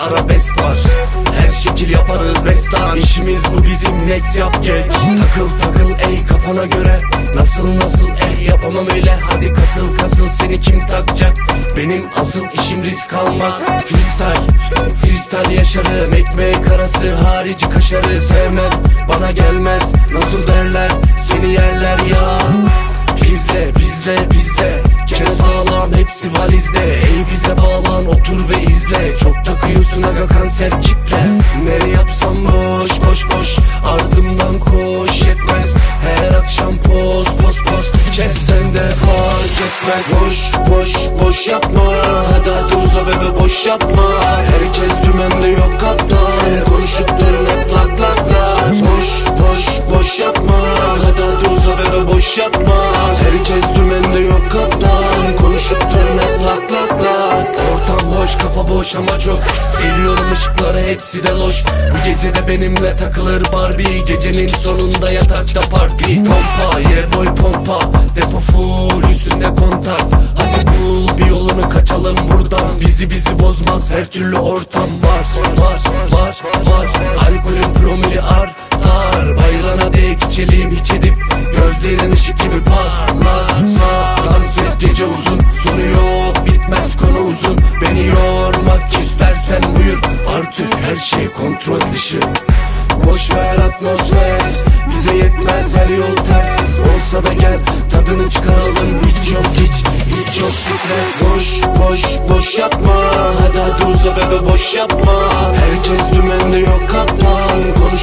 arabesk var. Her şekil yaparız bestan, işimiz bu bizim, next yap geç. Takıl takıl ey kafana göre, nasıl yapamam öyle. Hadi kasıl kasıl, seni kim takacak? Benim asıl işim risk almak. Freestyle yaşarım, ekmek arası harici kaşarı sevmem, bana gelmez. Nasıl derler, seni yerler ya. Bizde kere sağlam, hepsi valizde. Ey bize bağlan, otur ve izle. Çok takıyorsun aga, kanser kitle. Ne yapsam boş ardımdan koş, yetmez. Her akşam post kes, sen de fark etmez. Boş yapma, hadi uza bebe, boş yapma. Herkes dümende yok kaptan, konuşup durun hep lak. Boş yapma, hadi uza bebe, boş yapma. Herkes dümende yok kaptan, konuşup durun hep lak. Ortam boş, kafa boş ama çok seviyorum ışıkları, hepsi de loş. Bu gece de benimle takılır Barbie, gecenin sonunda yatakta parti. Pompa boy pompa, depo full, üstünde kontak. Hadi bul bir yolunu, kaçalım buradan. Bizi bozmaz, her türlü ortam var. Alkolün promili artar, bayılana dek içelim hiç edip. Gözlerin ışık gibi parlarsa, dans et gece uzun, sonu yok, bitmez konu uzun. Beni yormak istersen buyur, artık her şey kontrol dışı. Boş ver atmosfer, bize yetmez her yol tersiz. Olsa da gel, tadını çıkaralım. Hiç yok stres. Boş yapma, hadi uza bebe, boş yapma. Herkes dümende yok kaptan,